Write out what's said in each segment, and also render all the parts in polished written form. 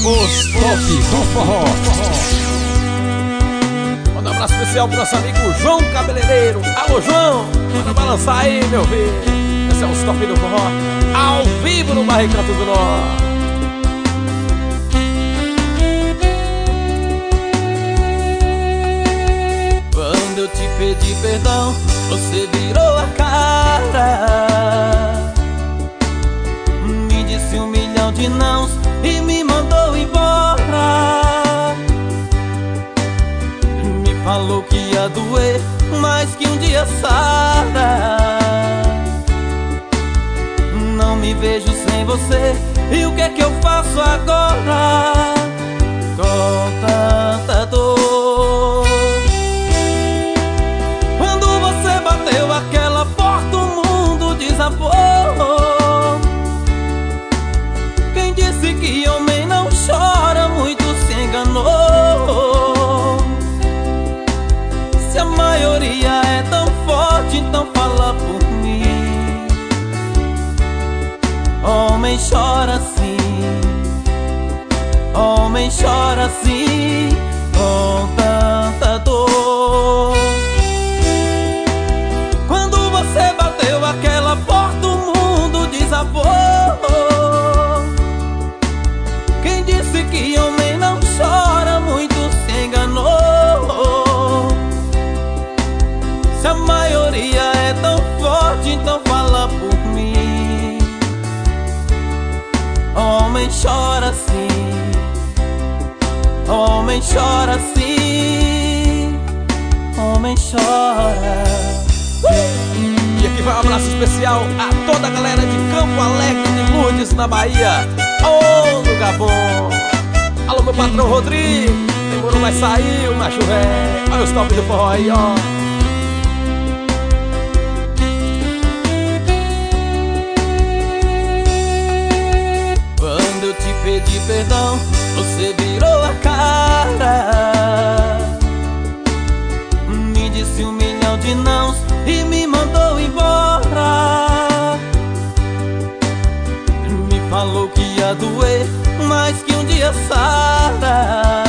Os top do forró. Manda um abraço especial pro nosso amigo João Cabeleireiro. Alô, João, bora balançar aí, meu filho. Esse é o top do forró, ao vivo no Barricanto do Norte. Quando eu te pedi perdão, você virou a cara, me disse 1 milhão de nãos e me mandou embora. Me falou que ia doer, mas que um dia sara. Não me vejo sem você, e o que é que eu faço agora com tanta dor? Quando você bateu aquela porta, o mundo desabou. Quem disse que homem não chora, muito se enganou. Se a maioria é tão forte, então fala por mim. Homem chora sim, homem chora sim, com tanta dor. Quando você bateu aquela porta, o mundo desabou. Quem disse que homem não chora, muito se enganou. Se a maioria é tão forte, então fala por mim. Homem chora sim, homem chora sim, homem chora. E aqui vai um abraço especial a toda a galera de Campo Alegre de Lourdes, na Bahia. Ô, lugar bom. Alô, meu patrão Rodrigo, demorou, mas saiu, macho velho. Olha os top do forró aí, ó. Quando eu te pedi perdão, você virou a cara, me disse 1 milhão de nãos e me mandou embora. Me falou que ia doer, mas que um dia sara.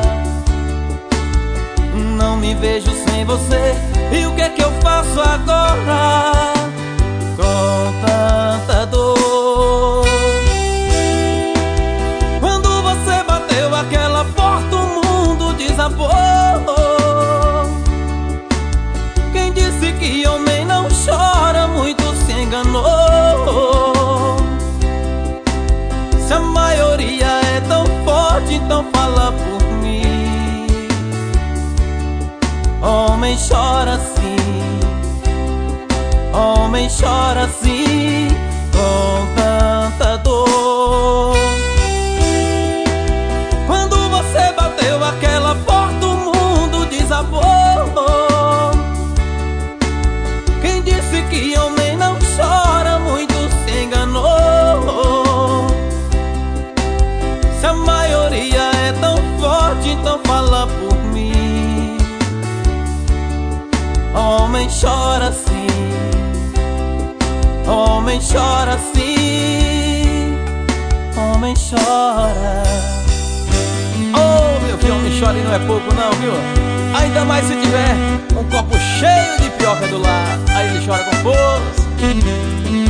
Não me vejo sem você, e o que é que eu faço agora com tanta dor? Quando você bateu aquela porta, o mundo desabou. Quem disse que homem não chora, muito se enganou. Se a maioria é tão forte, então fala por mim. Homem chora sim, homem chora sim, com tanta dor. Quando você bateu aquela porta, o mundo desabou. Quem disse que homem não chora, muito se enganou. Se a maioria é tão forte, então fala por mim. Homem chora sim, homem chora sim, homem chora. Oh, meu filho, homem chora e não é pouco não, viu? Ainda mais se tiver um copo cheio de pioca do lado, aí ele chora com força.